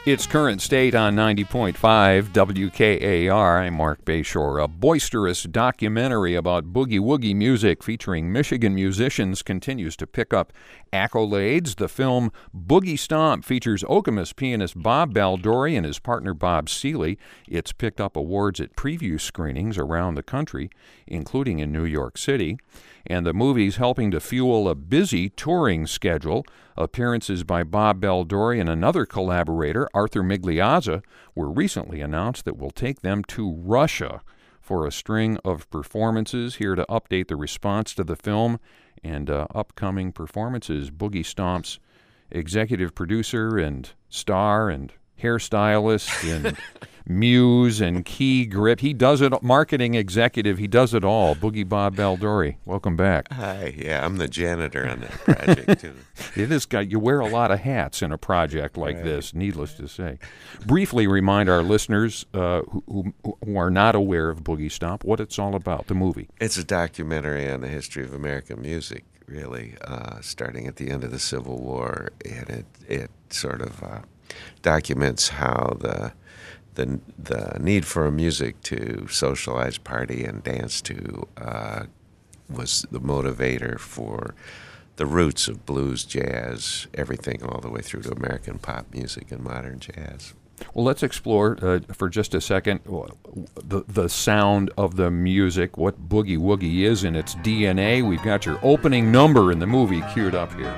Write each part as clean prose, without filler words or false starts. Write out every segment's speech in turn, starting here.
It's Current State on 90.5 WKAR. I'm Mark Bayshore. A boisterous documentary about boogie-woogie music featuring Michigan musicians continues to pick up accolades. The film Boogie Stomp features Okemos pianist Bob Baldori and his partner Bob Seeley. It's picked up awards at preview screenings around the country, including in New York City. And the movie's helping to fuel a busy touring schedule. Appearances by Bob Baldori and another collaborator, Arthur Migliazza, were recently announced that will take them to Russia for a string of performances. Here to update the response to the film and upcoming performances, Boogie Stomp's executive producer and star and hairstylist and muse and key grip. He does it, marketing executive. He does it all. Boogie Bob Baldori. Welcome back. Hi. Yeah, I'm the janitor on that project, too. It is, you wear a lot of hats in a project like this, needless to say. Briefly remind our listeners who are not aware of Boogie Stomp what it's all about, the movie. It's a documentary on the history of American music, really, starting at the end of the Civil War. And it sort of documents how the need for a music to socialize, party, and dance to was the motivator for the roots of blues, jazz, everything all the way through to American pop music and modern jazz. Well, let's explore for just a second the sound of the music, what boogie woogie is in its DNA. We've got your opening number in the movie queued up here.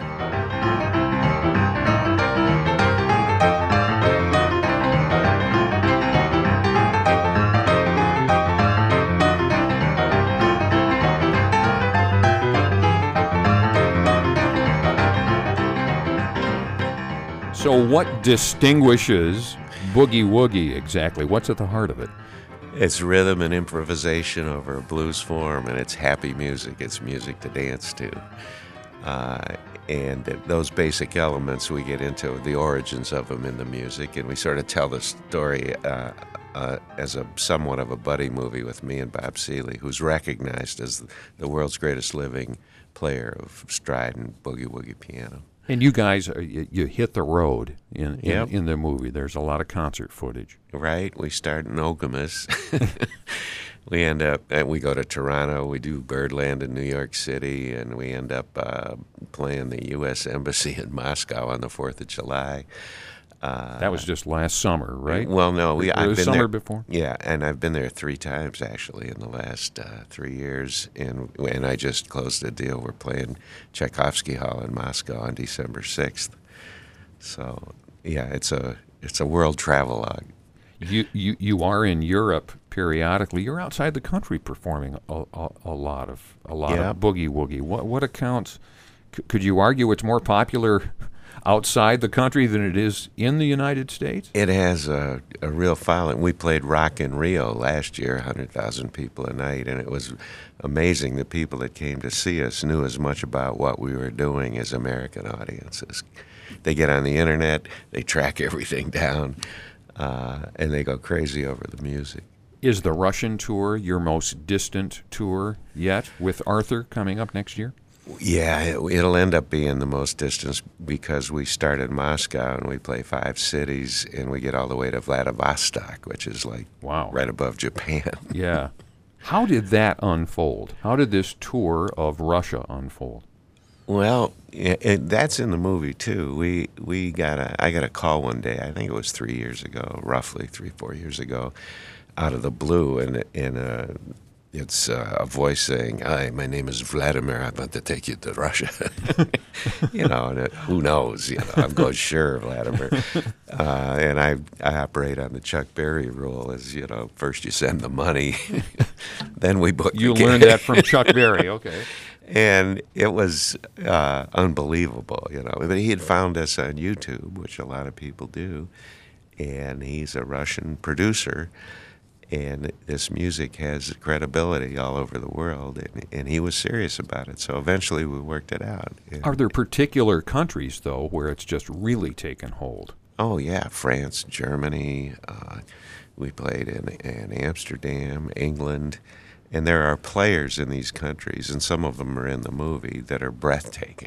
So what distinguishes boogie woogie exactly? What's at the heart of it? It's rhythm and improvisation over a blues form, and it's happy music. It's music to dance to. And those basic elements, we get into the origins of them in the music, and we sort of tell the story as a somewhat of a buddy movie with me and Bob Seeley, who's recognized as the world's greatest living player of stride and boogie-woogie piano. And you guys, you hit the road in the movie. There's a lot of concert footage. Right. We start in Okemos. We end up, and we go to Toronto. We do Birdland in New York City, and we end up playing the U.S. Embassy in Moscow on the 4th of July. That was just last summer, right? Well, no, I've been summer there before. Yeah, and I've been there 3 times actually in the last 3 years, and I just closed a deal. We're playing Tchaikovsky Hall in Moscow on December 6th. So yeah, it's a world travelogue. You are in Europe periodically. You're outside the country performing a lot of boogie woogie. What accounts? Could you argue it's more popular outside the country than it is in the United States? It has a real following. We played Rock in Rio last year, 100,000 people a night, and it was amazing. The people that came to see us knew as much about what we were doing as American audiences. They get on the internet, they track everything down, and they go crazy over the music. Is the Russian tour your most distant tour yet, with Arthur coming up next year? Yeah, it'll end up being the most distance because we start in Moscow and we play 5 cities and we get all the way to Vladivostok, which is like right above Japan. Yeah. How did that unfold? How did this tour of Russia unfold? Well, that's in the movie too. I got a call one day. I think it was 3 years ago, roughly 3-4 years ago, out of the blue, and it's a voice saying, "Hi, my name is Vladimir. I want to take you to Russia." Who knows? I'm going, "Sure, Vladimir." And I operate on the Chuck Berry rule: as first you send the money, then we book. You learned that from Chuck Berry, okay? And it was unbelievable, But he had found us on YouTube, which a lot of people do, and he's a Russian producer. And this music has credibility all over the world, and he was serious about it. So eventually we worked it out. Are there particular countries, though, where it's just really taken hold? Oh, yeah, France, Germany. We played in Amsterdam, England. And there are players in these countries, and some of them are in the movie, that are breathtaking.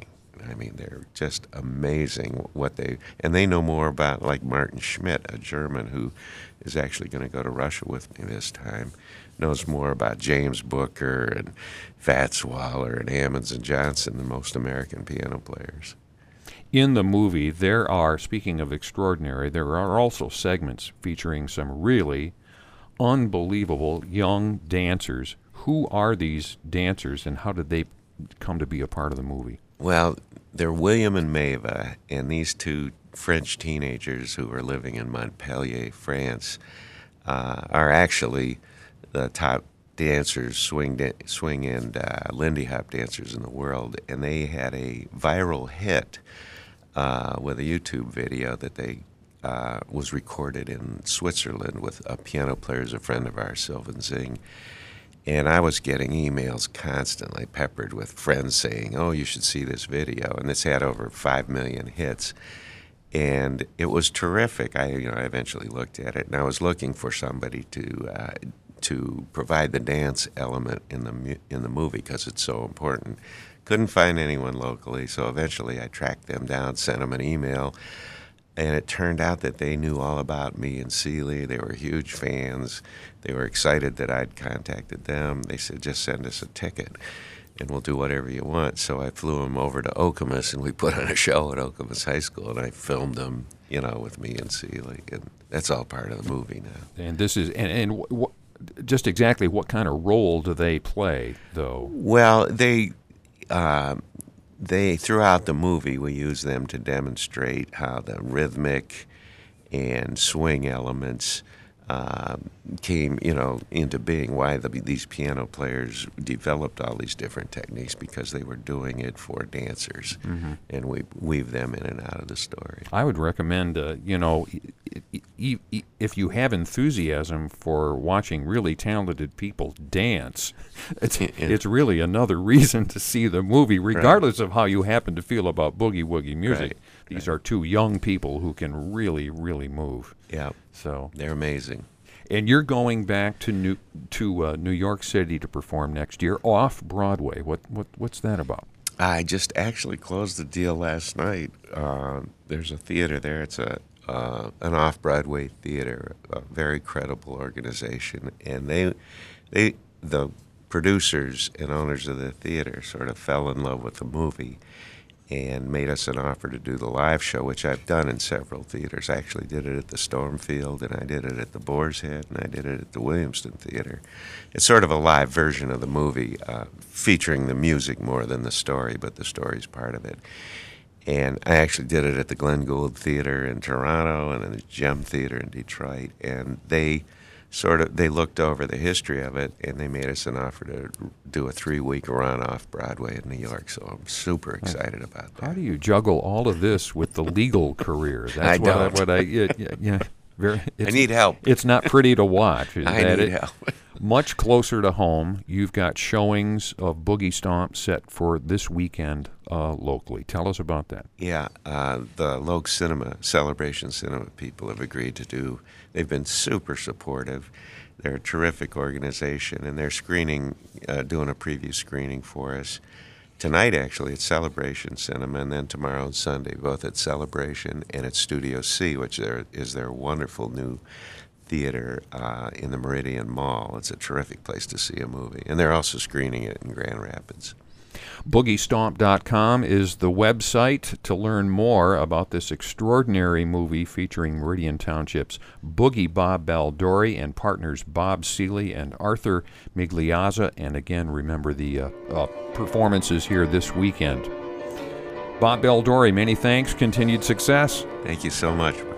I mean, they're just amazing and they know more about, like Martin Schmidt, a German who is actually going to go to Russia with me this time, knows more about James Booker and Fats Waller and Hammonds and Johnson than most American piano players. In the movie, there are, speaking of extraordinary, there are also segments featuring some really unbelievable young dancers. Who are these dancers, and how did they come to be a part of the movie? Well, they're William and Maeva, and these two French teenagers who are living in Montpellier, France, are actually the top dancers, swing and Lindy Hop dancers in the world, and they had a viral hit with a YouTube video that they was recorded in Switzerland with a piano player who's a friend of ours, Sylvan Zing. And I was getting emails constantly, peppered with friends saying, "Oh, you should see this video." And this had over 5 million hits. And it was terrific. I eventually looked at it, and I was looking for somebody to provide the dance element in the movie because it's so important. Couldn't find anyone locally, so eventually I tracked them down, sent them an email, and it turned out that they knew all about me and Seeley. They were huge fans. They were excited that I'd contacted them. They said, "Just send us a ticket, and we'll do whatever you want." So I flew them over to Okemos, and we put on a show at Okemos High School, and I filmed them, with me and Seeley, and that's all part of the movie now. And this is just exactly what kind of role do they play, though? Well, they throughout the movie, we use them to demonstrate how the rhythmic and swing elements came, into being, why these piano players developed all these different techniques, because they were doing it for dancers, and we weave them in and out of the story. I would recommend, if you have enthusiasm for watching really talented people dance, it's really another reason to see the movie, regardless of how you happen to feel about boogie woogie music. Right. These are two young people who can really, really move. Yeah, so they're amazing. And you're going back to New York City to perform next year off Broadway. What's that about? I just actually closed the deal last night. There's a theater there. It's an off-Broadway theater, a very credible organization, and the producers and owners of the theater sort of fell in love with the movie and made us an offer to do the live show, which I've done in several theaters. I actually did it at the Stormfield, and I did it at the Boar's Head, and I did it at the Williamston Theater. It's sort of a live version of the movie, featuring the music more than the story, but the story's part of it. And I actually did it at the Glenn Gould Theater in Toronto and in the Gem Theater in Detroit, and they looked over the history of it, and they made us an offer to do a 3-week run off Broadway in New York. So I'm super excited about that. How do you juggle all of this with the legal career? That's I don't. I need help. It's not pretty to watch. I need help. Much closer to home, you've got showings of Boogie Stomp set for this weekend locally. Tell us about that. Yeah, the Logue Cinema, Celebration Cinema people have agreed to do. They've been super supportive. They're a terrific organization, and they're screening, doing a preview screening for us tonight, actually, at Celebration Cinema, and then tomorrow and Sunday, both at Celebration and at Studio C, which is their wonderful new theater in the Meridian Mall. It's a terrific place to see a movie, and they're also screening it in Grand Rapids. BoogieStomp.com is the website to learn more about this extraordinary movie featuring Meridian Township's Boogie Bob Baldori and partners Bob Seeley and Arthur Migliazza. And again, remember the performances here this weekend. Bob Baldori, many thanks. Continued success. Thank you so much.